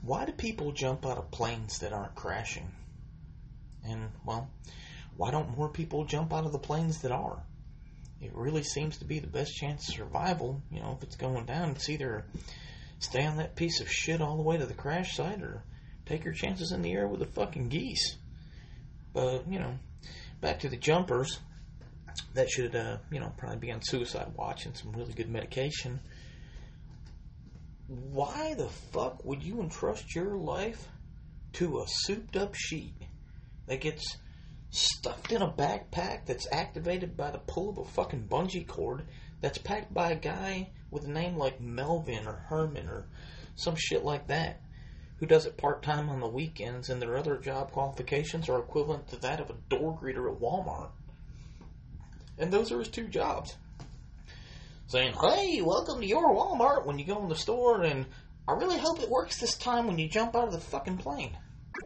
Why do people jump out of planes that aren't crashing? And, well, why don't more people jump out of the planes that are? It really seems to be the best chance of survival. If it's going down, it's either stay on that piece of shit all the way to the crash site or take your chances in the air with the fucking geese. But, back to the jumpers. That should, probably be on suicide watch and some really good medication. Why the fuck would you entrust your life to a souped up sheet that gets stuffed in a backpack that's activated by the pull of a fucking bungee cord that's packed by a guy with a name like Melvin or Herman or some shit like that, who does it part-time on the weekends, and their other job qualifications are equivalent to that of a door greeter at Walmart? And those are his two jobs. Saying, hey, welcome to your Walmart when you go in the store, and I really hope it works this time when you jump out of the fucking plane.